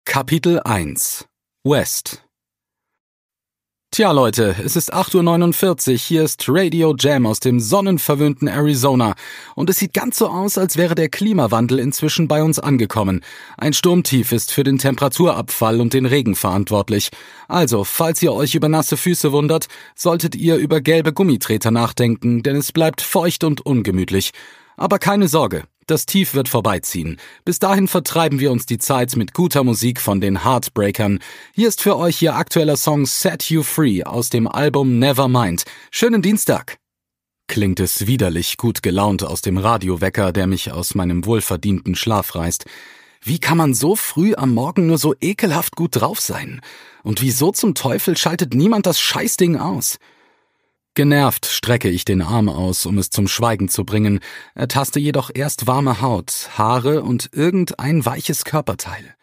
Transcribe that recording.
Kapitel 1 West. Tja Leute, es ist 8:49 Uhr, hier ist Radio Jam aus dem sonnenverwöhnten Arizona und es sieht ganz so aus, als wäre der Klimawandel inzwischen bei uns angekommen. Ein Sturmtief ist für den Temperaturabfall und den Regen verantwortlich. Also, falls ihr euch über nasse Füße wundert, solltet ihr über gelbe Gummitreter nachdenken, denn es bleibt feucht und ungemütlich. Aber keine Sorge, das Tief wird vorbeiziehen. Bis dahin vertreiben wir uns die Zeit mit guter Musik von den Heartbreakern. Hier ist für euch ihr aktueller Song Set You Free aus dem Album Nevermind. Schönen Dienstag! Klingt es widerlich gut gelaunt aus dem Radiowecker, der mich aus meinem wohlverdienten Schlaf reißt. Wie kann man so früh am Morgen nur so ekelhaft gut drauf sein? Und wieso zum Teufel schaltet niemand das Scheißding aus? Genervt strecke ich den Arm aus, um es zum Schweigen zu bringen, ertaste jedoch erst warme Haut, Haare und irgendein weiches Körperteil.